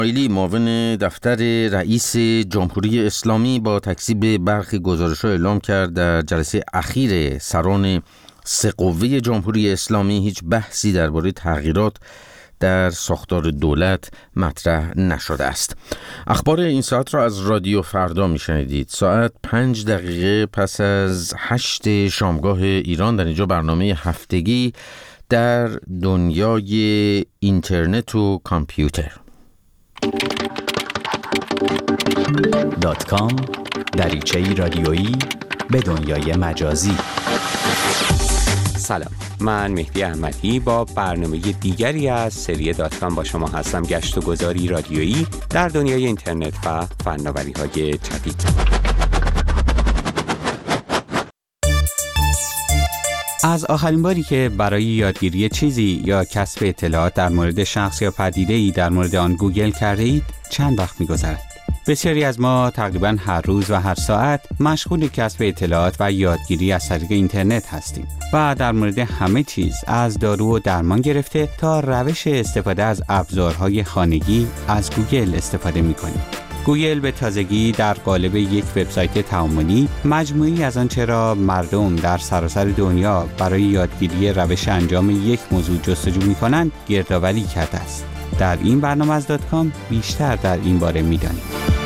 اسماعیلی معاون دفتر رئیس جمهوری اسلامی با تکذیب برخی گزارش‌ها اعلام کرد در جلسه اخیر سران سه قوه جمهوری اسلامی هیچ بحثی درباره تغییرات در ساختار دولت مطرح نشده است. اخبار این ساعت را از رادیو فردا میشنیدید. ساعت 5 دقیقه پس از 8 شامگاه ایران. در اینجا برنامه هفتگی در دنیای اینترنت و کامپیوتر. .com دریچه‌ای رادیویی به دنیای مجازی. سلام، من مهدی احمدی با برنامه دیگری از سری .com با شما هستم. گشت و گذاری رادیویی در دنیای اینترنت و فناوری‌های جدید. از آخرین باری که برای یادگیری چیزی یا کسب اطلاعات در مورد شخص یا پدیده‌ای در مورد آن گوگل کرده اید چند وقت می‌گذرد؟ بسیاری از ما تقریباً هر روز و هر ساعت مشغول کسب اطلاعات و یادگیری از طریق اینترنت هستیم و در مورد همه چیز از دارو و درمان گرفته تا روش استفاده از ابزارهای خانگی از گوگل استفاده می‌کنیم. گوگل به تازگی در قالب یک وبسایت تعاملی مجموعی از آنچه را مردم در سراسر دنیا برای یادگیری روش انجام یک موضوع جستجو می‌کنند گردآوری کرده است. در این برنامه از .com بیشتر در این باره می‌دانیم.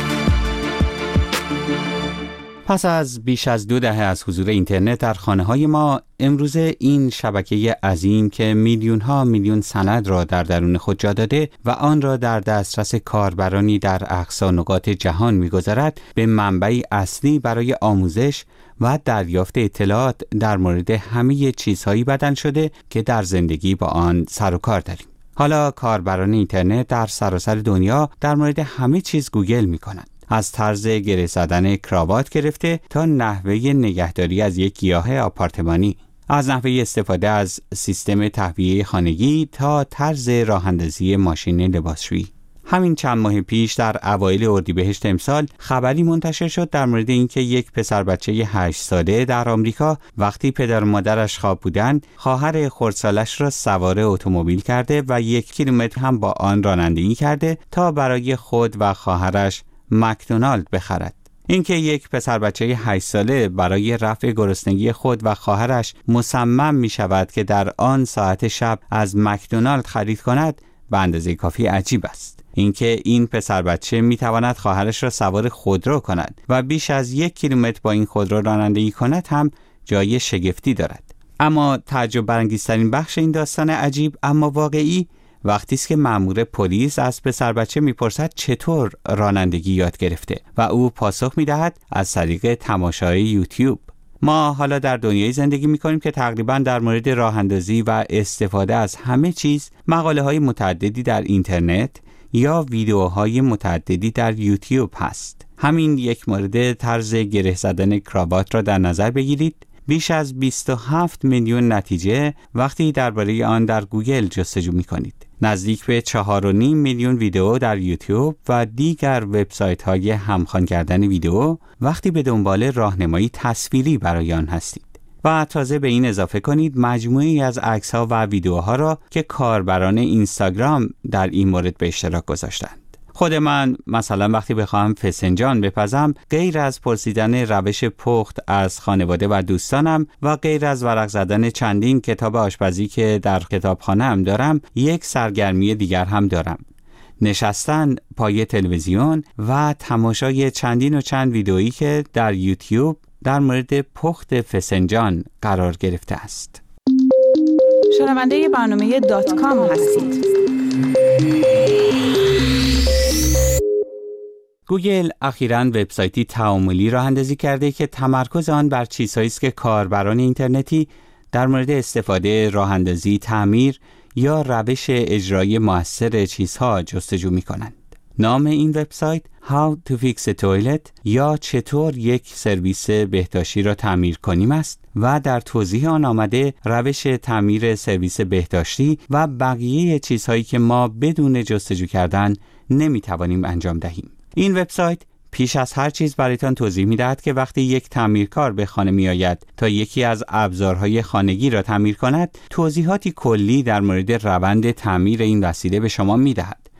پس از بیش از 2 دهه از حضور اینترنت در خانه‌های ما، امروزه این شبکه عظیم که میلیون‌ها میلیون سند را در درون خود جا داده و آن را در دسترس کاربرانی در اقصا نقاط جهان می‌گذارد، به منبعی اصلی برای آموزش و دریافت اطلاعات در مورد همه چیزهایی بدل شده که در زندگی با آن سر و کار داریم. حالا کاربران اینترنت در سراسر دنیا در مورد همه چیز گوگل می‌کنند. از طرز گره زدن کراوات گرفته تا نحوه نگهداری از یک گیاه آپارتمانی، از نحوه استفاده از سیستم تهویه خانگی تا طرز راه‌اندازی ماشین لباسشویی. همین چند ماه پیش در اوایل اردیبهشت امسال خبری منتشر شد در مورد اینکه یک پسر بچه 8 ساله در آمریکا وقتی پدر و مادرش خواب بودند، خواهر خردسالش را سوار اتومبیل کرده و 1 کیلومتر هم با آن رانندگی کرده تا برای خود و خواهرش مکدونالد بخرد. اینکه یک پسر بچه 8 ساله برای رفع گرسنگی خود و خواهرش مصمم می شود که در آن ساعت شب از مکدونالد خرید کند به اندازه کافی عجیب است. اینکه این پسر بچه می تواند خواهرش را سوار خودرو کند و بیش از 1 کیلومتر با این خودرو رانندگی کند هم جای شگفتی دارد. اما تعجب برانگیزترین بخش این داستان عجیب اما واقعی وقتی است که مأمور پلیس از پسر بچه میپرسد چطور رانندگی یاد گرفته و او پاسخ میدهد از طریق تماشای یوتیوب. ما حالا در دنیای زندگی میکنیم که تقریبا در مورد راه اندازی و استفاده از همه چیز مقاله های متعددی در اینترنت یا ویدیوهای متعددی در یوتیوب هست. همین یک مورد طرز گره زدن کراوات را در نظر بگیرید. بیش از 27 میلیون نتیجه وقتی درباره آن در گوگل جستجو می‌کنید. نزدیک به 4.5 میلیون ویدیو در یوتیوب و دیگر وبسایت‌های همخوان کردن ویدیو وقتی به دنبال راهنمایی تصویری برای آن هستید. و تازه به این اضافه کنید مجموعی از عکس‌ها و ویدیوها را که کاربران اینستاگرام در این مورد به اشتراک گذاشتند. خود من مثلا وقتی بخواهم فسنجان بپزم، غیر از پرسیدن روش پخت از خانواده و دوستانم و غیر از ورق زدن چندین کتاب آشپزی که در کتابخانه‌ام دارم، یک سرگرمی دیگر هم دارم: نشستن پای تلویزیون و تماشای چندین و چند ویدئویی که در یوتیوب در مورد پخت فسنجان قرار گرفته است. شنونده برنامه .com هستید. گوگل اخیراً وبسایتی تعاملی راه اندازی کرده که تمرکز آن بر چیزهایی است که کاربران اینترنتی در مورد استفاده، راه اندازی، تعمیر یا روش اجرایی مؤثر چیزها جستجو می‌کنند. نام این وبسایت How to fix a toilet یا چطور یک سرویس بهداشتی را تعمیر کنیم است و در توضیح آن آمده روش تعمیر سرویس بهداشتی و بقیه چیزهایی که ما بدون جستجو کردن نمی‌توانیم انجام دهیم. این وبسایت پیش از هر چیز برایتان توضیح می‌دهد که وقتی یک تعمیرکار به خانه می‌آید تا یکی از ابزارهای خانگی را تعمیر کند، توضیحاتی کلی در مورد روند تعمیر این وسیله به شما می‌دهد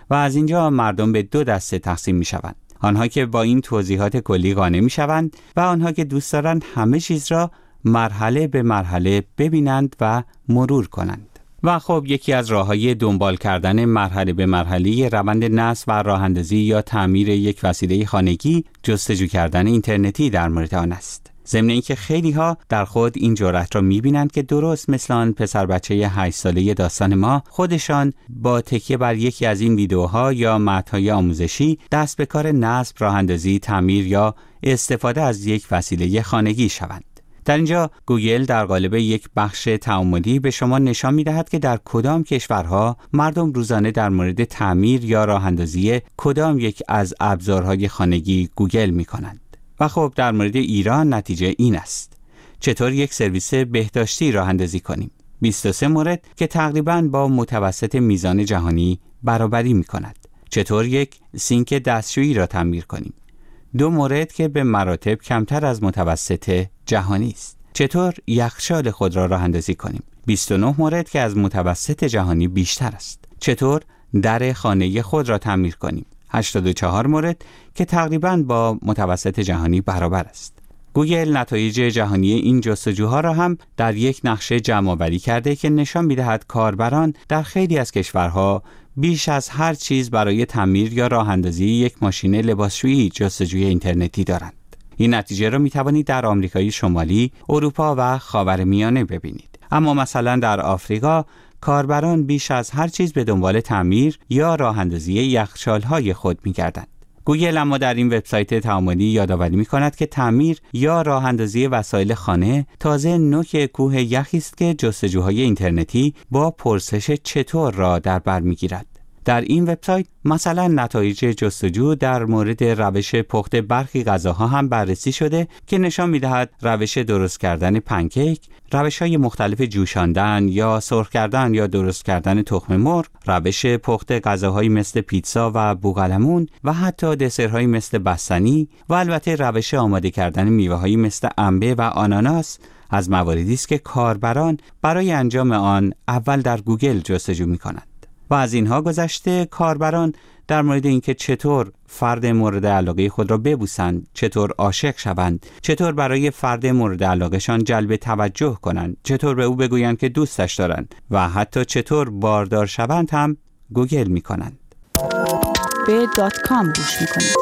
و از اینجا مردم به دو دسته تقسیم می شوند. آنها که با این توضیحات کلی قانع می شوند و آنها که دوست دارند همه چیز را مرحله به مرحله ببینند و مرور کنند. و خب یکی از راه‌های دنبال کردن مرحله به مرحله روند نصب و راه‌اندازی یا تعمیر یک وسیله خانگی جستجو کردن اینترنتی در مورد آن است. ضمن اینکه خیلی‌ها در خود این جرأت را می‌بینند که درست مثل آن پسر بچه 8 ساله داستان ما، خودشان با تکیه بر یکی از این ویدیوها یا متن‌های آموزشی دست به کار نصب، راه‌اندازی، تعمیر یا استفاده از یک وسیله خانگی شوند. در اینجا گوگل در قالب یک بخش تعاملی به شما نشان می‌دهد که در کدام کشورها مردم روزانه در مورد تعمیر یا راه‌اندازی کدام یک از ابزارهای خانگی گوگل می‌کنند. و خب در مورد ایران نتیجه این است. چطور یک سرویس بهداشتی راه اندازی کنیم؟ 23 مورد که تقریباً با متوسط میزان جهانی برابری می کند. چطور یک سینک دستشویی را تعمیر کنیم؟ 2 مورد که به مراتب کمتر از متوسط جهانی است. چطور یخچال خود را راه اندازی کنیم؟ 29 مورد که از متوسط جهانی بیشتر است. چطور در خانه خود را تعمیر کنیم؟ 84 مورد که تقریباً با متوسط جهانی برابر است. گوگل نتایج جهانی این جستجوها را هم در یک نقشه جمع‌آوری کرده که نشان می‌دهد کاربران در خیلی از کشورها بیش از هر چیز برای تعمیر یا راه‌اندازی یک ماشین لباسشویی جستجوی اینترنتی دارند. این نتیجه را می‌توانید در آمریکای شمالی، اروپا و خاورمیانه ببینید. اما مثلا در آفریقا کاربران بیش از هر چیز به دنبال تعمیر یا راه‌اندازی یخچال‌های خود می‌گردند. گوگل اما در این وبسایت تعاملی یادآوری می‌کند که تعمیر یا راه‌اندازی وسایل خانه تازه نوک کوه یخی است که جستجوهای اینترنتی با پرسش چطور را در بر می‌گیرد. در این وبسایت مثلا نتایج جستجو در مورد روش پخت برخی غذاها هم بررسی شده که نشان می‌دهد روش درست کردن پنکیک، روش‌های مختلف جوشاندن یا سرخ کردن یا درست کردن تخم مرغ، روش پخت غذاهایی مثل پیتزا و بوقلمون و حتی دسرهایی مثل بستنی و البته روش آماده کردن میوه‌هایی مثل انبه و آناناس از مواردی است که کاربران برای انجام آن اول در گوگل جستجو می‌کنند. و از اینها گذشته کاربران در مورد اینکه چطور فرد مورد علاقه خود را ببوسند، چطور عاشق شوند، چطور برای فرد مورد علاقهشان جلب توجه کنند، چطور به او بگویند که دوستش دارند و حتی چطور باردار شوند هم گوگل می‌کنند. به .com گوش می‌کنید.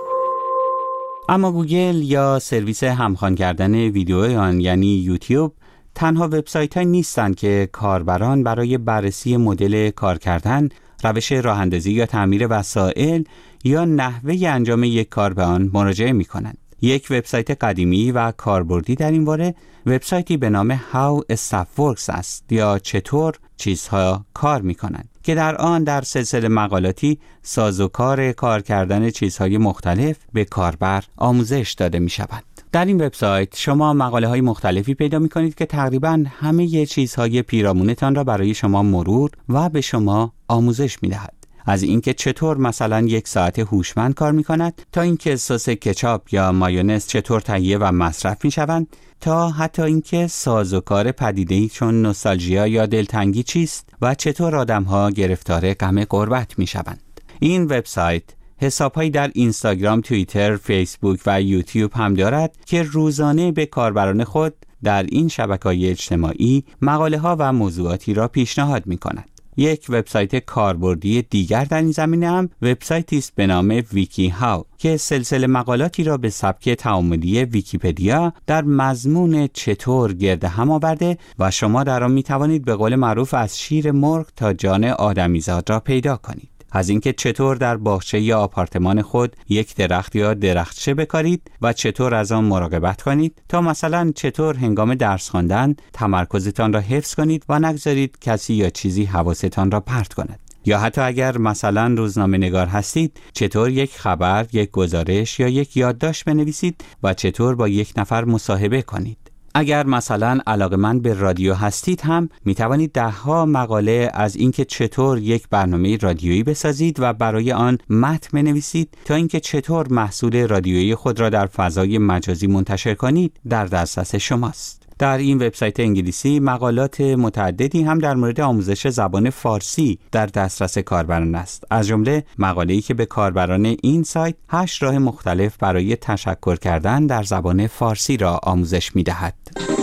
اما گوگل یا سرویس همخوان کردن ویدیوی آن یعنی یوتیوب تنها وبسایت‌هایی نیستند که کاربران برای بررسی مدل کار کردن، روش راه‌اندازی یا تعمیر وسایل یا نحوه انجام یک کار به آن مراجعه می‌کنند. یک وبسایت قدیمی و کاربردی در این باره وبسایتی به نام How Stuff Works است یا چطور چیزها کار می‌کنند که در آن در سلسله مقالاتی سازوکار کار کردن چیزهای مختلف به کاربر آموزش داده می‌شود. در این وبسایت شما مقاله‌های مختلفی پیدا می‌کنید که تقریباً همه چیزهای پیرامونتان را برای شما مرور و به شما آموزش می‌دهد. از اینکه چطور مثلا یک ساعت هوشمند کار می‌کند تا اینکه سس کچاپ یا مایونز چطور تهیه و مصرف می‌شوند تا حتی اینکه سازوکار پدیده‌ای چون نوستالژیا یا دلتنگی چیست و چطور آدم‌ها گرفتار غم غربت می‌شوند. این وبسایت حساب‌هایی در اینستاگرام، توییتر، فیسبوک و یوتیوب هم دارد که روزانه به کاربران خود در این شبکه‌های اجتماعی مقاله‌ها و موضوعاتی را پیشنهاد می‌کند. یک وبسایت کاربردی دیگر در این زمینه هم وبسایتی است به نام ویکی هاو که سلسله مقالاتی را به سبک تعاملی ویکی‌پدیا در مضمون چطور گرد هم آورده و شما در آن می‌توانید به قول معروف از شیر مرغ تا جان آدمیزاد را پیدا کنید. از اینکه چطور در باغچه یا آپارتمان خود یک درخت یا درختچه بکارید و چطور از آن مراقبت کنید تا مثلا چطور هنگام درس خواندن تمرکزتان را حفظ کنید و نگذارید کسی یا چیزی حواستان را پرت کند. یا حتی اگر مثلا روزنامه نگار هستید چطور یک خبر، یک گزارش یا یک یادداشت بنویسید و چطور با یک نفر مصاحبه کنید. اگر مثلا علاقه‌مند به رادیو هستید هم می توانید 10 مقاله از اینکه چطور یک برنامه رادیویی بسازید و برای آن متن بنویسید تا اینکه چطور محصول رادیویی خود را در فضای مجازی منتشر کنید در دسترس شماست. در این وبسایت انگلیسی مقالات متعددی هم در مورد آموزش زبان فارسی در دسترس کاربران است. از جمله مقاله‌ای که به کاربران این سایت 8 راه مختلف برای تشکر کردن در زبان فارسی را آموزش می‌دهد.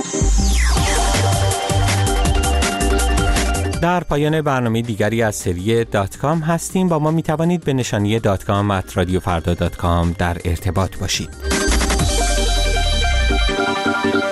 در پایان برنامه دیگری از سری .com هستیم. با ما می توانید به نشانی .com@radiofarda.com در ارتباط باشید.